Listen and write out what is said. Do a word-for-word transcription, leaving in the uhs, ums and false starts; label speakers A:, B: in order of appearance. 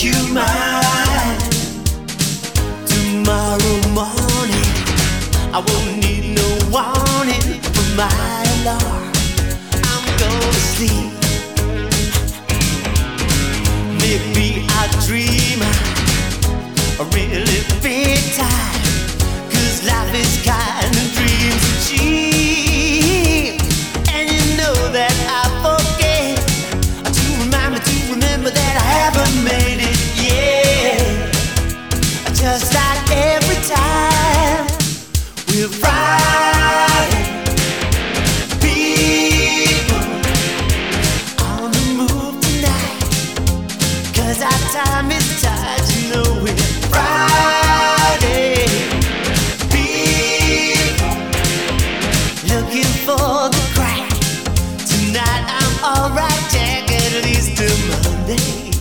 A: you mine. Tomorrow morning I won't need no warning from my alarm. I'm gonna sleep. Maybe I dream a really big time, 'cause life is kind and dreams are cheap. And you know that I forget to remind me to remember that I haven't made it yet. Just like every time we're riding, people on the move tonight, 'cause our time is tight, you know we're Friday. People looking for the crack. Tonight I'm alright, Jack, at least till Monday.